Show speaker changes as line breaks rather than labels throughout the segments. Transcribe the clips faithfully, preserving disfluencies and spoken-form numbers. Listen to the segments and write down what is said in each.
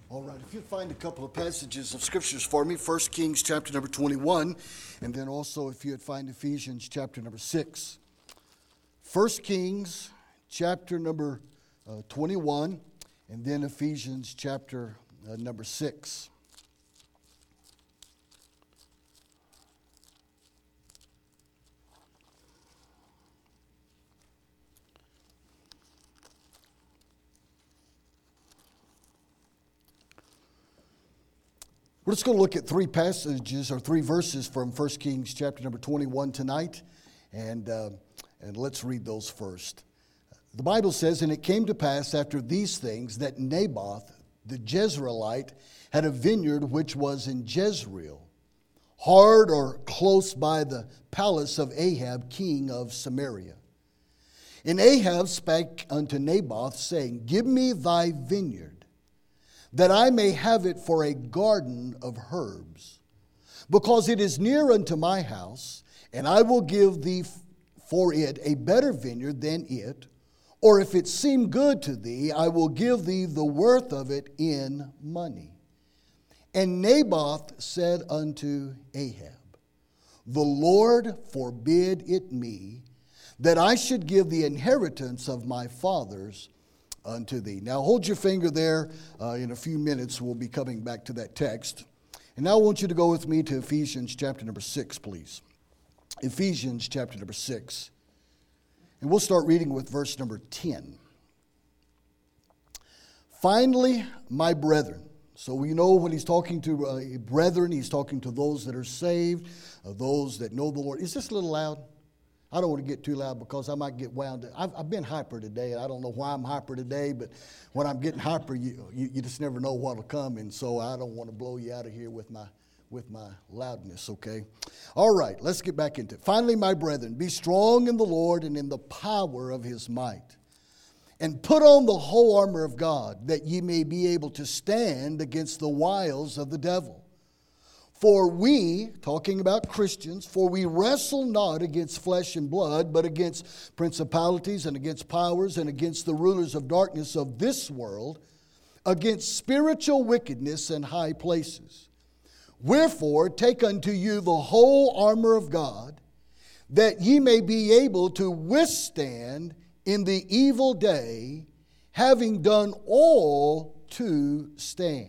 All right, if you'd find a couple of passages of scriptures for me, First Kings chapter number twenty-one, and then also if you'd find Ephesians chapter number six. First Kings chapter number uh, twenty-one, and then Ephesians chapter uh, number six. We're just going to look at three passages or three verses from First Kings chapter number twenty-one tonight, and, uh, and let's read those first. The Bible says, "And it came to pass after these things that Naboth the Jezreelite had a vineyard which was in Jezreel, hard or close by the palace of Ahab king of Samaria. And Ahab spake unto Naboth, saying, Give me thy vineyard, that I may have it for a garden of herbs, because it is near unto my house, and I will give thee for it a better vineyard than it, or if it seem good to thee, I will give thee the worth of it in money. And Naboth said unto Ahab, The Lord forbid it me, that I should give the inheritance of my fathers unto thee." Now hold your finger there. Uh, in a few minutes we'll be coming back to that text. And now I want you to go with me to Ephesians chapter number six, please. Ephesians chapter number six. And we'll start reading with verse number ten. "Finally, my brethren." So we know when he's talking to uh, brethren, he's talking to those that are saved, uh, those that know the Lord. Is this a little loud? I don't want to get too loud because I might get wound up. I've, I've been hyper today. I don't know why I'm hyper today, but when I'm getting hyper, you, you, you just never know what will come. And so I don't want to blow you out of here with my with my loudness, okay? All right, let's get back into it. "Finally, my brethren, be strong in the Lord and in the power of his might. And put on the whole armor of God, that ye may be able to stand against the wiles of the devil. For we," talking about Christians, "for we wrestle not against flesh and blood, but against principalities and against powers and against the rulers of darkness of this world, against spiritual wickedness in high places. Wherefore, take unto you the whole armor of God, that ye may be able to withstand in the evil day, having done all to stand.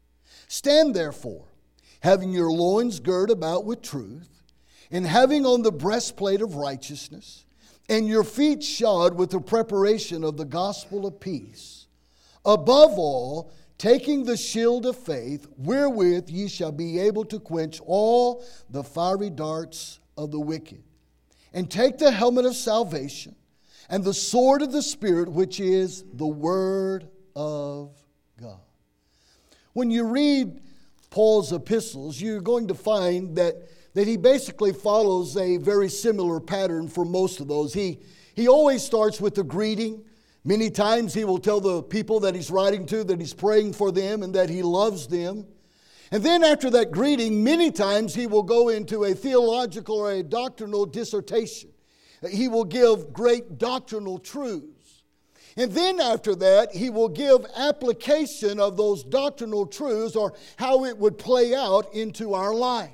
Stand therefore, having your loins girt about with truth, and having on the breastplate of righteousness, and your feet shod with the preparation of the gospel of peace. Above all, taking the shield of faith, wherewith ye shall be able to quench all the fiery darts of the wicked. And take the helmet of salvation, and the sword of the Spirit, which is the word of God." When you read Paul's epistles, you're going to find that, that he basically follows a very similar pattern for most of those. He, he always starts with a greeting. Many times he will tell the people that he's writing to that he's praying for them and that he loves them. And then after that greeting, many times he will go into a theological or a doctrinal dissertation. He will give great doctrinal truths. And then after that, he will give application of those doctrinal truths or how it would play out into our life.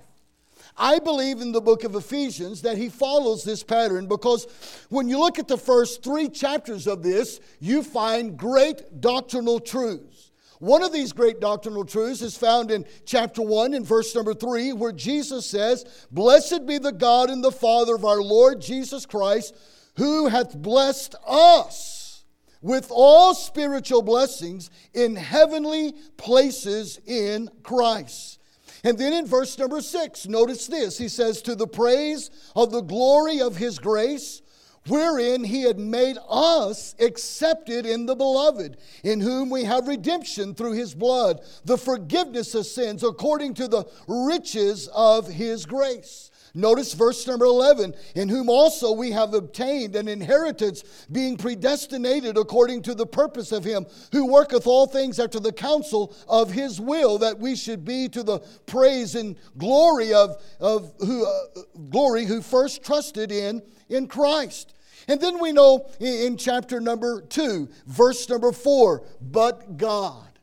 I believe in the book of Ephesians that he follows this pattern, because when you look at the first three chapters of this, you find great doctrinal truths. One of these great doctrinal truths is found in chapter one in verse number three, where Jesus says, "Blessed be the God and the Father of our Lord Jesus Christ, who hath blessed us with all spiritual blessings in heavenly places in Christ." And then in verse number six, notice this. He says, "To the praise of the glory of his grace, wherein he had made us accepted in the beloved, in whom we have redemption through his blood, the forgiveness of sins according to the riches of his grace." Notice verse number eleven, "In whom also we have obtained an inheritance, being predestinated according to the purpose of him who worketh all things after the counsel of his will, that we should be to the praise and glory of, of who uh, glory who first trusted in, in Christ." And then we know in, in chapter number two, verse number four, "But God,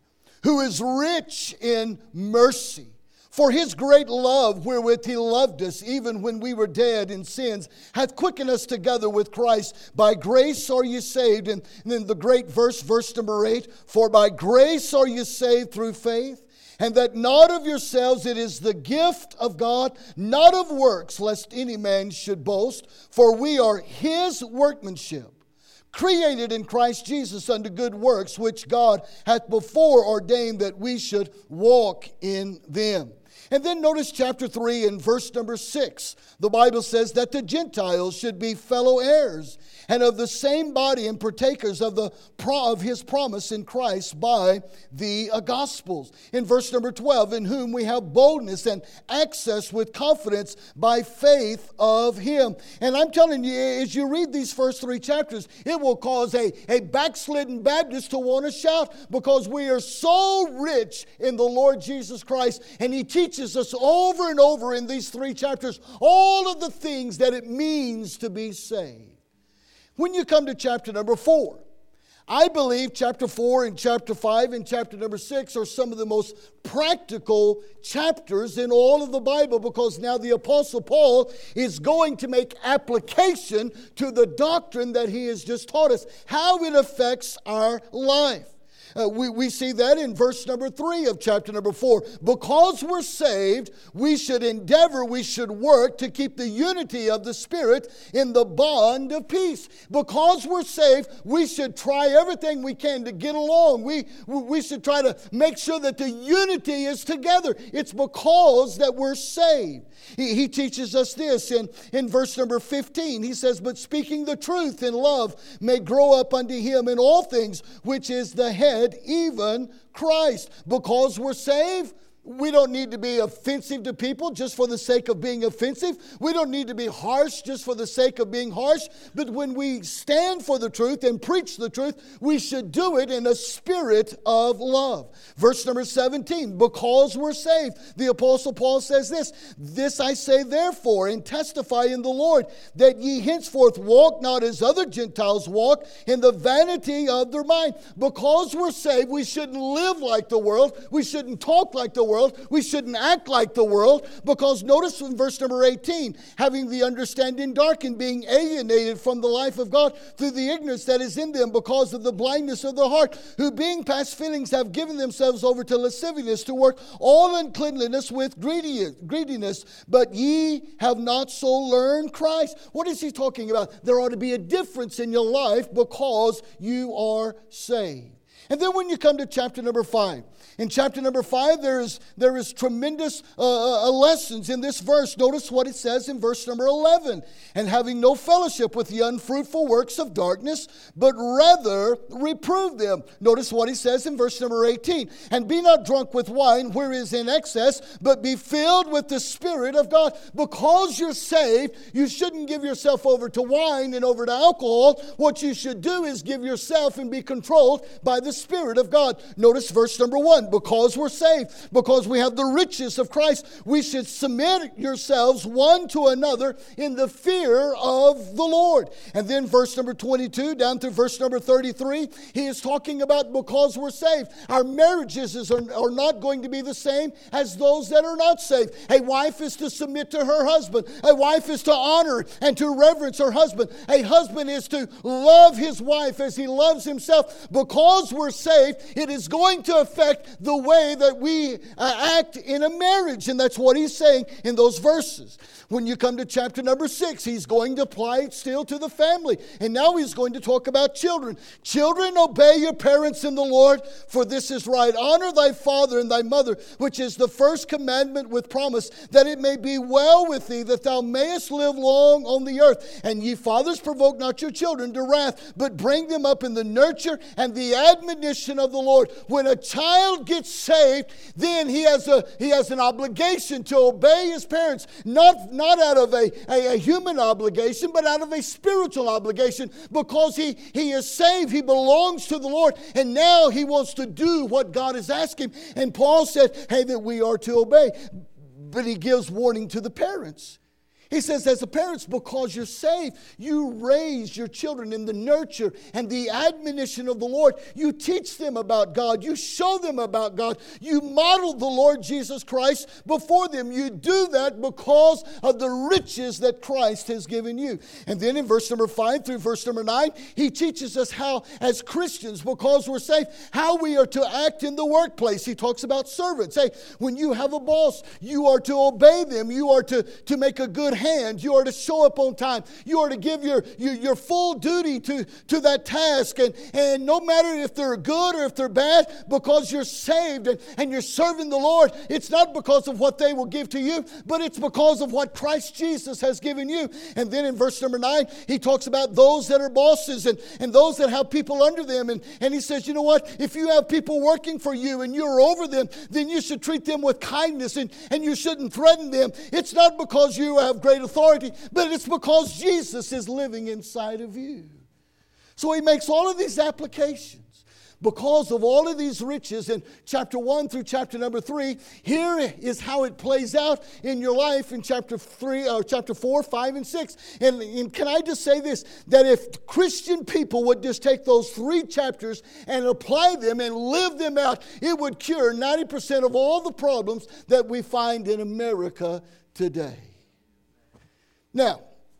who is rich in mercy. For his great love wherewith he loved us, even when we were dead in sins, hath quickened us together with Christ. By grace are you saved. And then the great verse, verse number eight, for by grace are you saved through faith, and that not of yourselves, it is the gift of God, not of works, lest any man should boast. For we are his workmanship, created in Christ Jesus unto good works, which God hath before ordained that we should walk in them. And then notice chapter three and verse number six. The Bible says that the Gentiles should be fellow heirs and of the same body and partakers of the of his promise in Christ by the Gospels. In verse number twelve, in whom we have boldness and access with confidence by faith of him. And I'm telling you, as you read these first three chapters, it will cause a, a backslidden Baptist to want to shout, because we are so rich in the Lord Jesus Christ, and he teaches us over and over in these three chapters all of the things that it means to be saved. When you come to chapter number four, I believe chapter four and chapter five and chapter number six are some of the most practical chapters in all of the Bible, because now the Apostle Paul is going to make application to the doctrine that he has just taught us, how it affects our life. Uh, we, we see that in verse number three of chapter number four. Because we're saved, we should endeavor, we should work to keep the unity of the Spirit in the bond of peace. Because we're saved, we should try everything we can to get along. We, we should try to make sure that the unity is together. It's because that we're saved. He, he teaches us this in, in verse number fifteen. He says, but speaking the truth in love may grow up unto him in all things, which is the head, even Christ. Because we're saved, we don't need to be offensive to people just for the sake of being offensive. We don't need to be harsh just for the sake of being harsh. But when we stand for the truth and preach the truth, we should do it in a spirit of love. Verse number seventeen, because we're saved, the Apostle Paul says this, this I say therefore, and testify in the Lord, that ye henceforth walk not as other Gentiles walk, in the vanity of their mind. Because we're saved, we shouldn't live like the world. We shouldn't talk like the world. We shouldn't act like the world, because notice in verse number eighteen, having the understanding darkened, being alienated from the life of God through the ignorance that is in them because of the blindness of their heart, who being past feelings have given themselves over to lasciviousness, to work all uncleanliness with greediness. But ye have not so learned Christ. What is he talking about? There ought to be a difference in your life because you are saved. And then when you come to chapter number five, in chapter number five, there is, there is tremendous uh, uh, lessons in this verse. Notice what it says in verse number eleven. And having no fellowship with the unfruitful works of darkness, but rather reprove them. Notice what he says in verse number eighteen. And be not drunk with wine, where is in excess, but be filled with the Spirit of God. Because you're saved, you shouldn't give yourself over to wine and over to alcohol. What you should do is give yourself and be controlled by the Spirit of God. Notice verse number one. Because we're saved, because we have the riches of Christ, we should submit yourselves one to another in the fear of the Lord. And then verse number twenty-two down to verse number thirty-three, he is talking about because we're saved. Our marriages are, are not going to be the same as those that are not saved. A wife is to submit to her husband. A wife is to honor and to reverence her husband. A husband is to love his wife as he loves himself. Because we're saved, it is going to affect the way that we uh, act in a marriage. And that's what he's saying in those verses. When you come to chapter number six, he's going to apply it still to the family. And now he's going to talk about children. Children, obey your parents in the Lord, for this is right. Honor thy father and thy mother, which is the first commandment with promise, that it may be well with thee, that thou mayest live long on the earth. And ye fathers, provoke not your children to wrath, but bring them up in the nurture and the admonition of the Lord. When a child gets saved, then he has a he has an obligation to obey his parents, not, not out of a, a, a human obligation, but out of a spiritual obligation. Because he, he is saved, he belongs to the Lord, and now he wants to do what God has asked him. And Paul said, hey, that we are to obey. But he gives warning to the parents. He says, as a parents, because you're saved, you raise your children in the nurture and the admonition of the Lord. You teach them about God. You show them about God. You model the Lord Jesus Christ before them. You do that because of the riches that Christ has given you. And then in verse number five through verse number nine, he teaches us how, as Christians, because we're saved, how we are to act in the workplace. He talks about servants. Hey, when you have a boss, you are to obey them. You are to, to make a good hand. You are to show up on time. You are to give your, your, your full duty to, to that task. And, and no matter if they're good or if they're bad, because you're saved and, and you're serving the Lord, it's not because of what they will give to you, but it's because of what Christ Jesus has given you. And then in verse number nine, he talks about those that are bosses and, and those that have people under them. And, and he says, you know what? If you have people working for you and you're over them, then you should treat them with kindness and, and you shouldn't threaten them. It's not because you have great authority, but it's because Jesus is living inside of you. So he makes all of these applications. Because of all of these riches in chapter one through chapter number three, here is how it plays out in your life in chapter three, or chapter four, five, and six. And, and can I just say this, that if Christian people would just take those three chapters and apply them and live them out, it would cure ninety percent of all the problems that we find in America today. Now,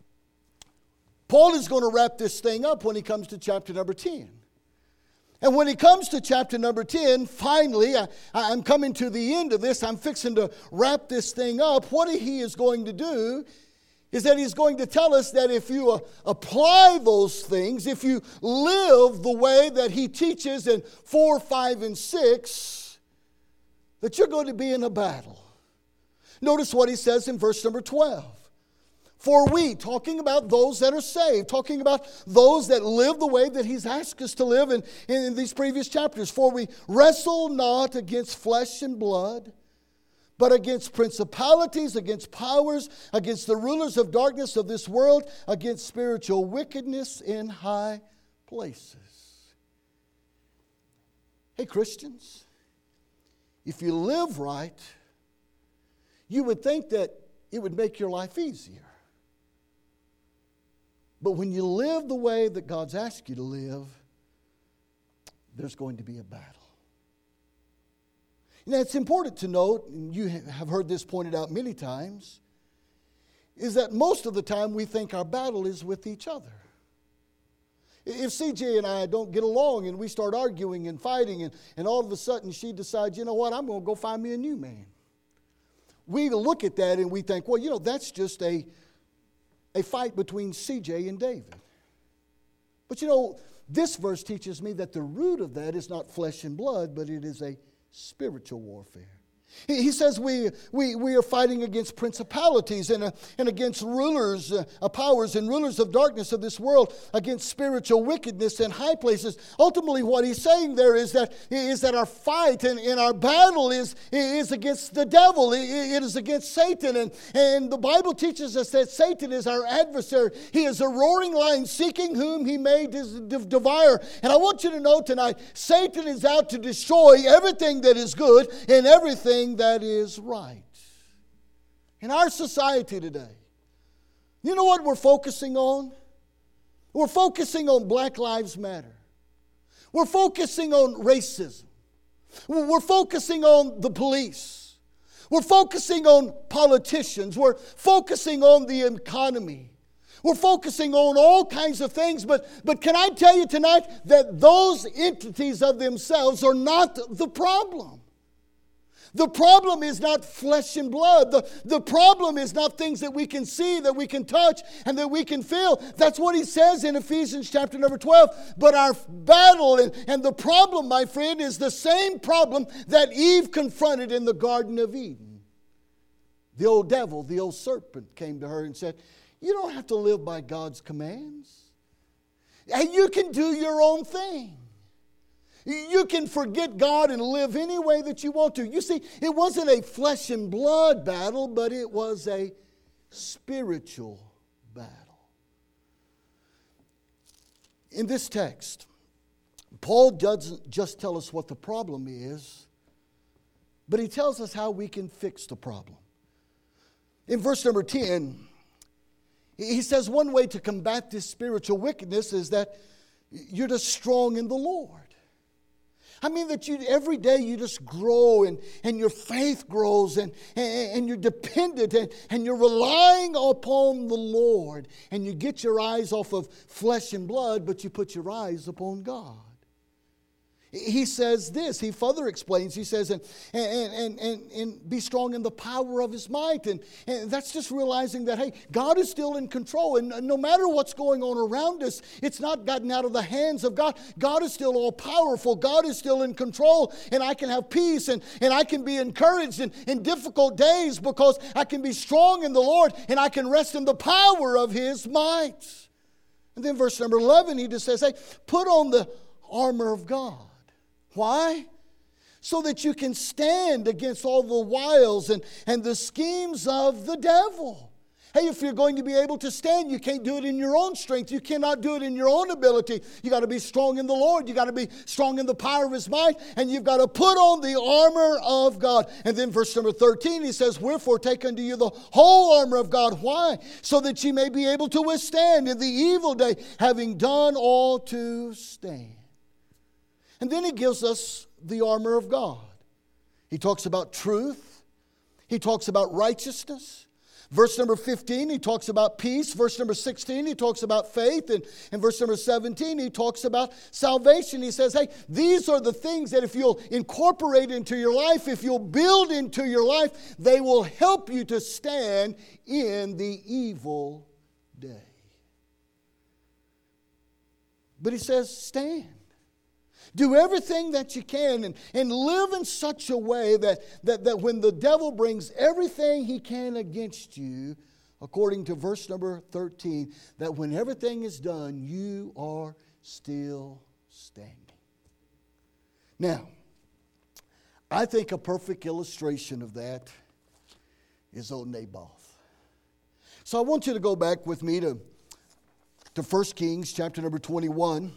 Paul is going to wrap this thing up when he comes to chapter number ten. And when he comes to chapter number ten, finally, I, I'm coming to the end of this. I'm fixing to wrap this thing up. What he is going to do is that he's going to tell us that if you uh, apply those things, if you live the way that he teaches in four, five, and six, that you're going to be in a battle. Notice what he says in verse number twelve. For we, talking about those that are saved, talking about those that live the way that he's asked us to live in, in these previous chapters. For we wrestle not against flesh and blood, but against principalities, against powers, against the rulers of darkness of this world, against spiritual wickedness in high places. Hey, Christians, if you live right, you would think that it would make your life easier. But when you live the way that God's asked you to live, there's going to be a battle. Now, it's important to note, and you have heard this pointed out many times, is that most of the time we think our battle is with each other. If C J and I don't get along and we start arguing and fighting, and, and all of a sudden she decides, you know what, I'm going to go find me a new man. We look at that and we think, well, you know, that's just a A fight between C J and David. But you know, this verse teaches me that the root of that is not flesh and blood, but it is a spiritual warfare. He, he says we, we, we are fighting against principalities and, uh, and against rulers, uh, uh, powers and rulers of darkness of this world, against spiritual wickedness in high places. Ultimately, what he's saying there is that, is that our fight and, and our battle is, is against the devil. It, it is against Satan. And, and the Bible teaches us that Satan is our adversary. He is a roaring lion seeking whom he may devour. And I want you to know tonight, Satan is out to destroy everything that is good and everything that is right. In our society today, you know what we're focusing on? We're focusing on Black Lives Matter. We're focusing on racism. We're focusing on the police. We're focusing on politicians. We're focusing on the economy. We're focusing on all kinds of things, but, but can I tell you tonight that those entities of themselves are not the problem. The problem is not flesh and blood. The, the problem is not things that we can see, that we can touch, and that we can feel. That's what he says in Ephesians chapter number twelve. But our battle and, and the problem, my friend, is the same problem that Eve confronted in the Garden of Eden. The old devil, the old serpent came to her and said, you don't have to live by God's commands. And you can do your own thing. You can forget God and live any way that you want to. You see, it wasn't a flesh and blood battle, but it was a spiritual battle. In this text, Paul doesn't just tell us what the problem is, but he tells us how we can fix the problem. In verse number ten, He says one way to combat this spiritual wickedness is that you're just strong in the Lord. I mean that you every day you just grow and, and your faith grows and, and, and you're dependent and, and you're relying upon the Lord. And you get your eyes off of flesh and blood, but you put your eyes upon God. He says this, he further explains, he says, and, and, and, and, and be strong in the power of His might. And, and that's just realizing that, hey, God is still in control. And no matter what's going on around us, it's not gotten out of the hands of God. God is still all powerful. God is still in control. And I can have peace and, and I can be encouraged in, in difficult days because I can be strong in the Lord and I can rest in the power of His might. And then verse number eleven, he just says, hey, put on the armor of God. Why? So that you can stand against all the wiles and, and the schemes of the devil. Hey, if you're going to be able to stand, you can't do it in your own strength. You cannot do it in your own ability. You got to be strong in the Lord. You got to be strong in the power of His might. And you've got to put on the armor of God. And then verse number thirteen, he says, wherefore take unto you the whole armor of God. Why? So that ye may be able to withstand in the evil day, having done all to stand. And then he gives us the armor of God. He talks about truth. He talks about righteousness. Verse number fifteen, he talks about peace. Verse number sixteen, he talks about faith. And in verse number seventeen, he talks about salvation. He says, hey, these are the things that if you'll incorporate into your life, if you'll build into your life, they will help you to stand in the evil day. But he says, stand. Do everything that you can and, and live in such a way that, that, that when the devil brings everything he can against you, according to verse number thirteen, that when everything is done, you are still standing. Now, I think a perfect illustration of that is old Naboth. So I want you to go back with me to, to First Kings chapter number twenty-one.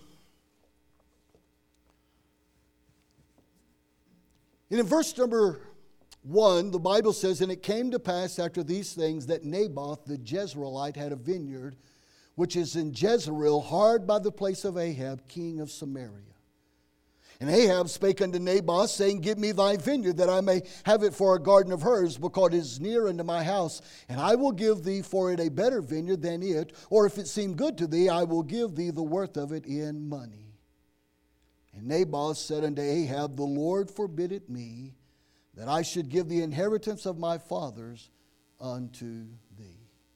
And in verse number one, the Bible says, and it came to pass after these things that Naboth the Jezreelite had a vineyard, which is in Jezreel, hard by the place of Ahab, king of Samaria. And Ahab spake unto Naboth, saying, give me thy vineyard, that I may have it for a garden of herbs, because it is near unto my house. And I will give thee for it a better vineyard than it, or if it seem good to thee, I will give thee the worth of it in money. And Naboth said unto Ahab, the Lord forbid it me, that I should give the inheritance of my fathers unto thee.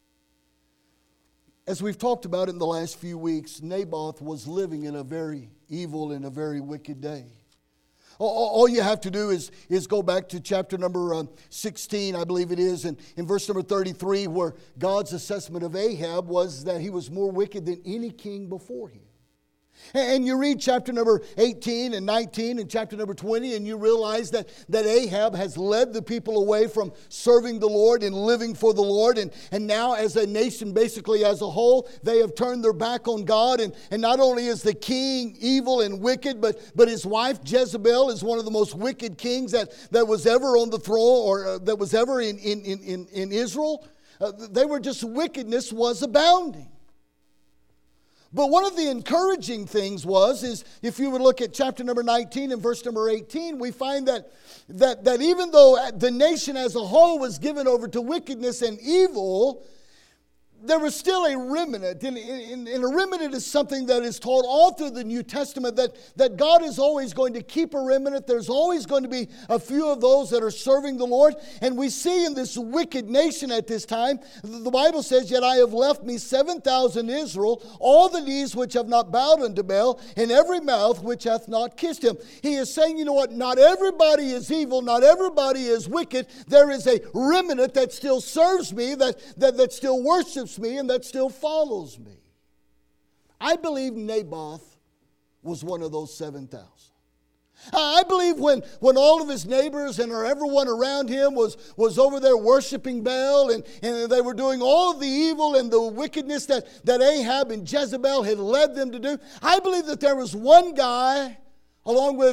As we've talked about in the last few weeks, Naboth was living in a very evil and a very wicked day. All you have to do is, is go back to chapter number um, sixteen, I believe it is, and in verse number thirty-three, where God's assessment of Ahab was that he was more wicked than any king before him. And you read chapter number eighteen and nineteen and chapter number twenty, and you realize that, that Ahab has led the people away from serving the Lord and living for the Lord. And, and now as a nation, basically as a whole, they have turned their back on God. And, and not only is the king evil and wicked, but, but his wife Jezebel is one of the most wicked kings that, that was ever on the throne or uh, that was ever in, in, in, in Israel. Uh, they were just, wickedness was abounding. But one of the encouraging things was, is if you would look at chapter number nineteen and verse number eighteen, we find that, that, that even though the nation as a whole was given over to wickedness and evil, there was still a remnant. And, and, and a remnant is something that is taught all through the New Testament, that, that God is always going to keep a remnant. There's always going to be a few of those that are serving the Lord. And we see in this wicked nation at this time, the Bible says, yet I have left me seven thousand in Israel, all the knees which have not bowed unto Baal, and every mouth which hath not kissed him. He is saying, you know what, not everybody is evil, not everybody is wicked. There is a remnant that still serves me, that, that, that still worships me, and that still follows me. I believe Naboth was one of those seven thousand. I believe when, when all of his neighbors and everyone around him was, was over there worshiping Baal, and, and they were doing all of the evil and the wickedness that, that Ahab and Jezebel had led them to do, I believe that there was one guy along with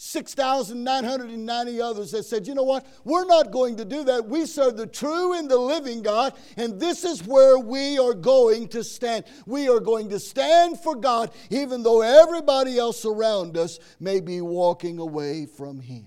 six thousand nine hundred ninety others that said, you know what, we're not going to do that. We serve the true and the living God, and this is where we are going to stand. We are going to stand for God, even though everybody else around us may be walking away from Him.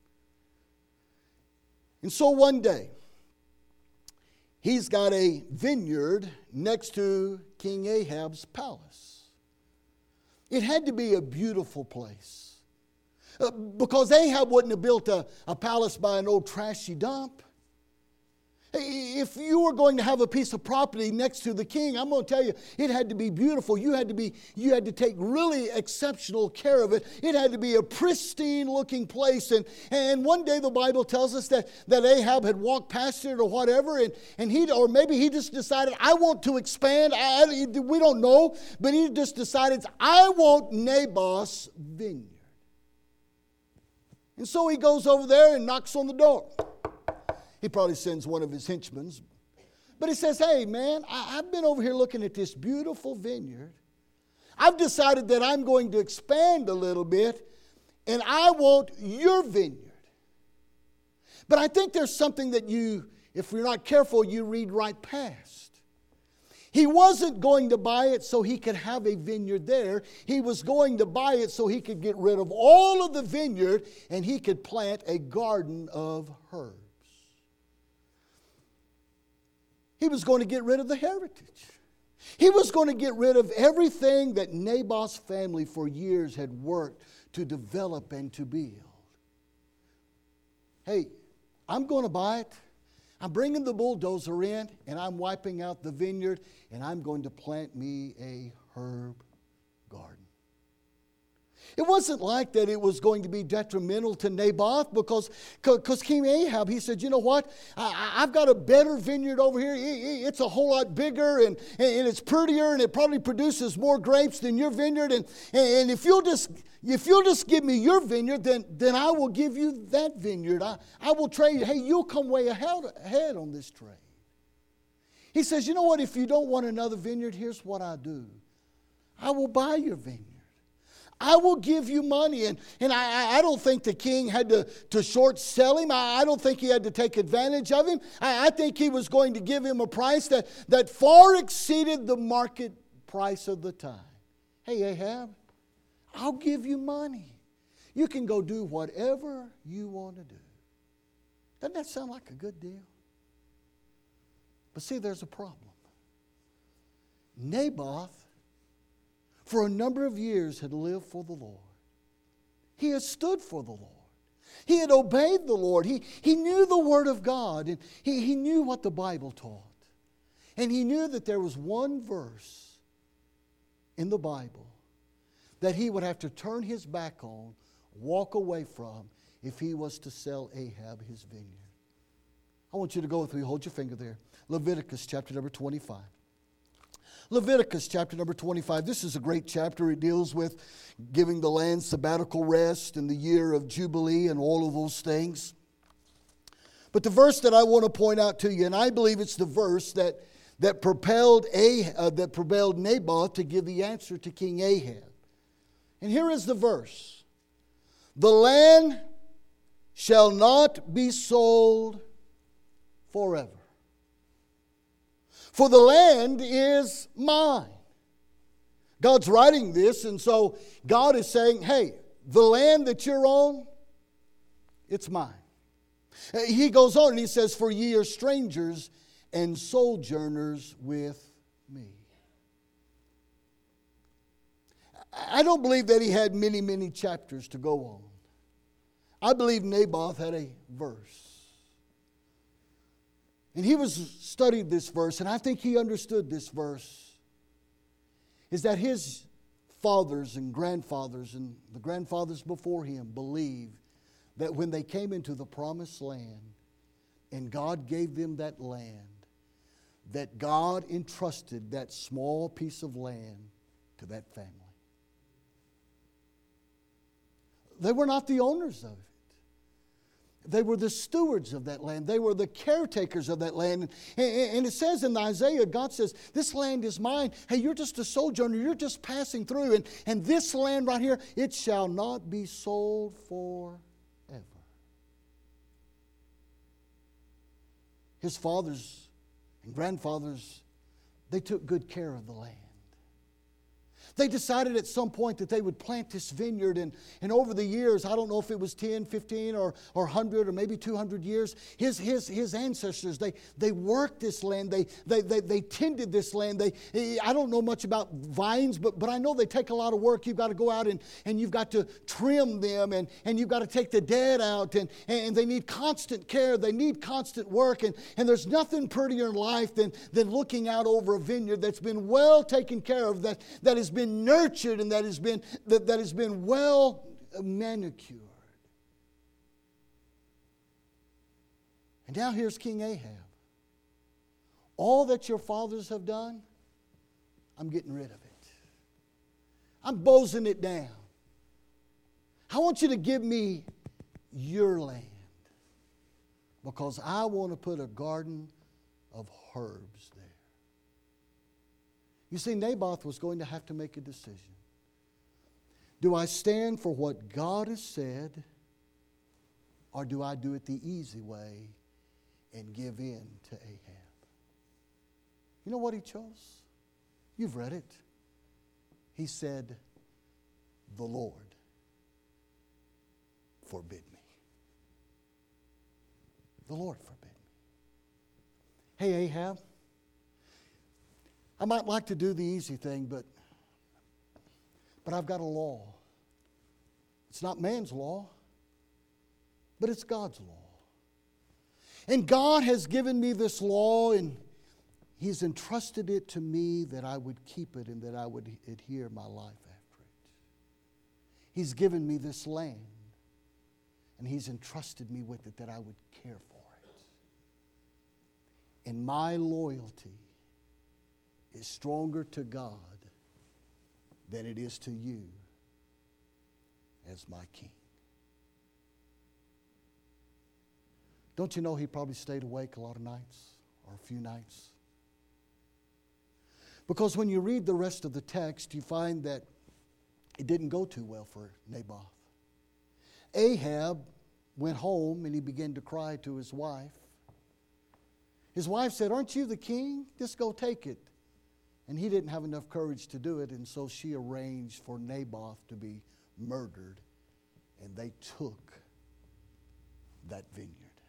And so one day, he's got a vineyard next to King Ahab's palace. It had to be a beautiful place. Uh, because Ahab wouldn't have built a, a palace by an old trashy dump. If you were going to have a piece of property next to the king, I'm going to tell you, it had to be beautiful. You had to be, you had to take really exceptional care of it. It had to be a pristine looking place. And, and one day the Bible tells us that, that Ahab had walked past it or whatever, and, and he, or maybe he just decided, I want to expand. I, we don't know, but he just decided, I want Naboth's vineyard. And so he goes over there and knocks on the door. He probably sends one of his henchmen. But he says, hey man, I, I've been over here looking at this beautiful vineyard. I've decided that I'm going to expand a little bit, and I want your vineyard. But I think there's something that you, if you're not careful, you read right past. He wasn't going to buy it so he could have a vineyard there. He was going to buy it so he could get rid of all of the vineyard and he could plant a garden of herbs. He was going to get rid of the heritage. He was going to get rid of everything that Naboth's family for years had worked to develop and to build. Hey, I'm going to buy it. I'm bringing the bulldozer in, and I'm wiping out the vineyard, and I'm going to plant me a herb garden. It wasn't like that it was going to be detrimental to Naboth, because because King Ahab, he said, you know what, I, I've got a better vineyard over here. It's a whole lot bigger, and, and it's prettier, and it probably produces more grapes than your vineyard. And, and if you'll just if you'll just give me your vineyard, then, then I will give you that vineyard. I, I will trade. Hey, you'll come way ahead, ahead on this trade. He says, you know what, if you don't want another vineyard, here's what I do. I will buy your vineyard. I will give you money. And, and I, I don't think the king had to, to short sell him. I, I don't think he had to take advantage of him. I, I think he was going to give him a price that, that far exceeded the market price of the time. Hey, Ahab, I'll give you money. You can go do whatever you want to do. Doesn't that sound like a good deal? But see, there's a problem. Naboth, for a number of years, had lived for the Lord. He had stood for the Lord. He had obeyed the Lord. He, he knew the Word of God, and he, he knew what the Bible taught. And he knew that there was one verse in the Bible that he would have to turn his back on, walk away from, if he was to sell Ahab his vineyard. I want you to go with me. Hold your finger there. Leviticus chapter number twenty-five. Leviticus chapter number twenty-five. This is a great chapter. It deals with giving the land sabbatical rest and the year of Jubilee and all of those things. But the verse that I want to point out to you, and I believe it's the verse that, that, propelled Ahab, uh, that propelled Naboth to give the answer to King Ahab. And here is the verse. The land shall not be sold forever. For the land is mine. God's writing this, and so God is saying, hey, the land that you're on, it's mine. He goes on and he says, for ye are strangers and sojourners with me. I don't believe that he had many, many chapters to go on. I believe Naboth had a verse. And he was studied this verse, and I think he understood this verse, is that his fathers and grandfathers and the grandfathers before him believed that when they came into the promised land and God gave them that land, that God entrusted that small piece of land to that family. They were not the owners of it. They were the stewards of that land. They were the caretakers of that land. And it says in Isaiah, God says, this land is mine. Hey, you're just a sojourner. You're just passing through. And, and this land right here, it shall not be sold forever. His fathers and grandfathers, they took good care of the land. They decided at some point that they would plant this vineyard, and, and over the years, I don't know if it was ten, fifteen, or, or one hundred, or maybe two hundred years, his, his, his ancestors, they, they worked this land, they, they, they, they tended this land. They, I don't know much about vines, but, but I know they take a lot of work. You've got to go out and, and you've got to trim them, and, and you've got to take the dead out, and, and they need constant care. They need constant work, and, and there's nothing prettier in life than, than looking out over a vineyard that's been well taken care of, that, that has been nurtured, and that has been that, that has been well manicured. And now here's King Ahab. All that your fathers have done, I'm getting rid of it. I'm bozing it down. I want you to give me your land, because I want to put a garden of herbs there. You see, Naboth was going to have to make a decision. Do I stand for what God has said, or do I do it the easy way and give in to Ahab? You know what he chose? You've read it. He said, "The Lord forbid me." The Lord forbid me. Hey, Ahab, I might like to do the easy thing, but, but I've got a law. It's not man's law, but it's God's law. And God has given me this law, and He's entrusted it to me that I would keep it and that I would adhere my life after it. He's given me this land, and He's entrusted me with it that I would care for it. And my loyalty is stronger to God than it is to you as my king. Don't you know he probably stayed awake a lot of nights, or a few nights? Because when you read the rest of the text, you find that it didn't go too well for Naboth. Ahab went home and he began to cry to his wife. His wife said, "Aren't you the king? Just go take it." And he didn't have enough courage to do it, and so she arranged for Naboth to be murdered, and they took that vineyard.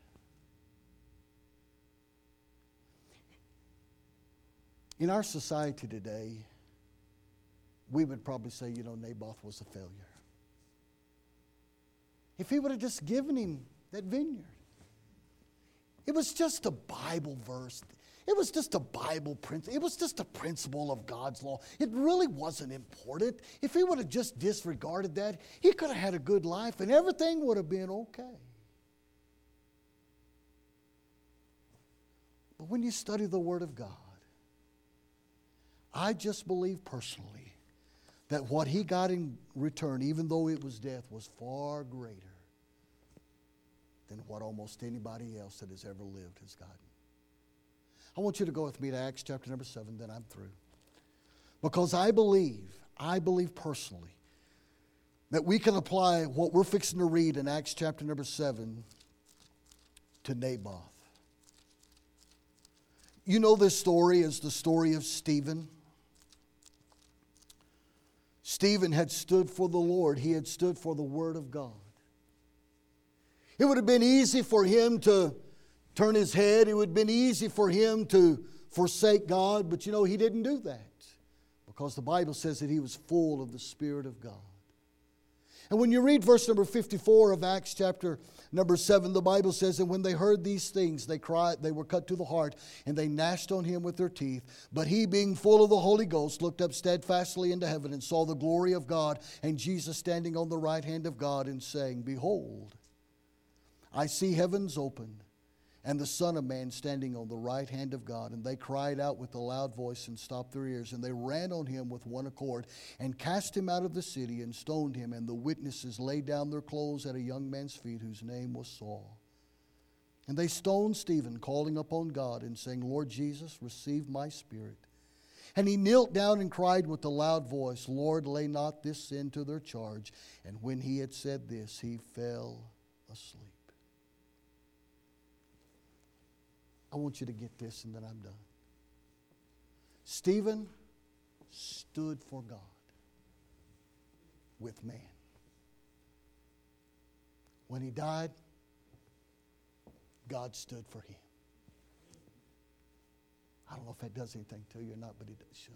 In our society today, we would probably say, you know, Naboth was a failure. If he would have just given him that vineyard. It was just a Bible verse. It was just a Bible principle. It was just a principle of God's law. It really wasn't important. If he would have just disregarded that, he could have had a good life and everything would have been okay. But when you study the Word of God, I just believe personally that what he got in return, even though it was death, was far greater than what almost anybody else that has ever lived has gotten. I want you to go with me to Acts chapter number seven, then I'm through. Because I believe, I believe personally, that we can apply what we're fixing to read in Acts chapter number seven to Naboth. You know this story as the story of Stephen. Stephen had stood for the Lord. He had stood for the Word of God. It would have been easy for him to turn his head. It would have been easy for him to forsake God. But you know, he didn't do that, because the Bible says that he was full of the Spirit of God. And when you read verse number fifty-four of Acts chapter number seven, the Bible says that when they heard these things, they cried, they were cut to the heart, and they gnashed on him with their teeth. But he, being full of the Holy Ghost, looked up steadfastly into heaven and saw the glory of God and Jesus standing on the right hand of God, and saying, "Behold, I see heavens opened, and the Son of Man standing on the right hand of God." And they cried out with a loud voice and stopped their ears. And they ran on him with one accord and cast him out of the city and stoned him. And the witnesses laid down their clothes at a young man's feet, whose name was Saul. And they stoned Stephen, calling upon God and saying, Lord Jesus, receive my spirit. And he knelt down and cried with a loud voice, Lord, lay not this sin to their charge. And when he had said this, he fell asleep. I want you to get this and then I'm done. Stephen stood for God with man. When he died, God stood for him. I don't know if that does anything to you or not, but it should.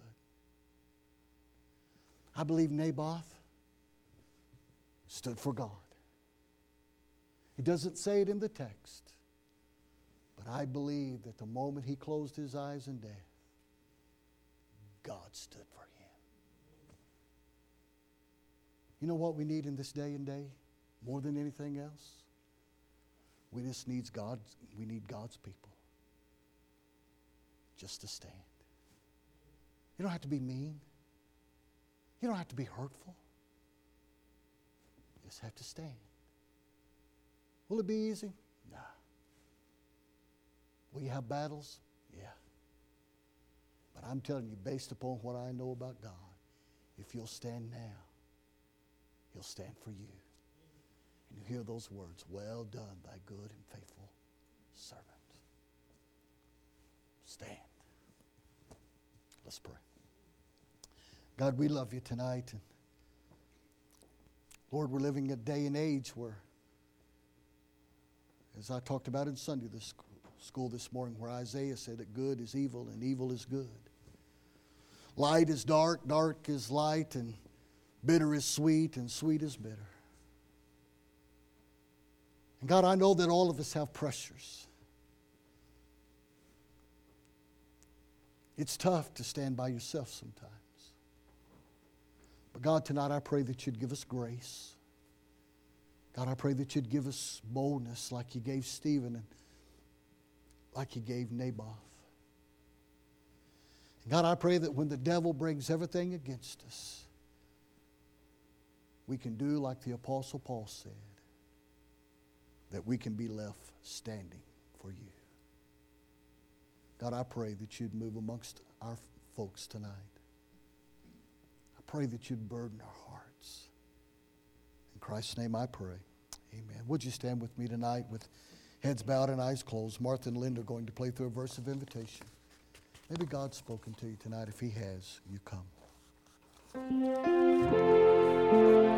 I believe Naboth stood for God. It doesn't say it in the text, but I believe that the moment he closed his eyes in death, God stood for him. You know what we need in this day and day more than anything else? We just need God, we need God's people just to stand. You don't have to be mean. You don't have to be hurtful. You just have to stand. Will it be easy? No. Will you have battles? Yeah. But I'm telling you, based upon what I know about God, if you'll stand now, He'll stand for you. And you hear those words, well done, thy good and faithful servant. Stand. Let's pray. God, we love you tonight. And Lord, we're living a day and age where, as I talked about in Sunday this school this morning, where Isaiah said that good is evil and evil is good. Light is dark, dark is light, and bitter is sweet, and sweet is bitter. And God, I know that all of us have pressures. It's tough to stand by yourself sometimes. But God, tonight I pray that you'd give us grace. God, I pray that you'd give us boldness like you gave Stephen and like you gave Naboth. And God, I pray that when the devil brings everything against us, we can do like the Apostle Paul said, that we can be left standing for you. God, I pray that you'd move amongst our folks tonight. I pray that you'd burden our hearts. In Christ's name I pray. Amen. Would you stand with me tonight with heads bowed and eyes closed? Martha and Linda are going to play through a verse of invitation. Maybe God's spoken to you tonight. If He has, you come.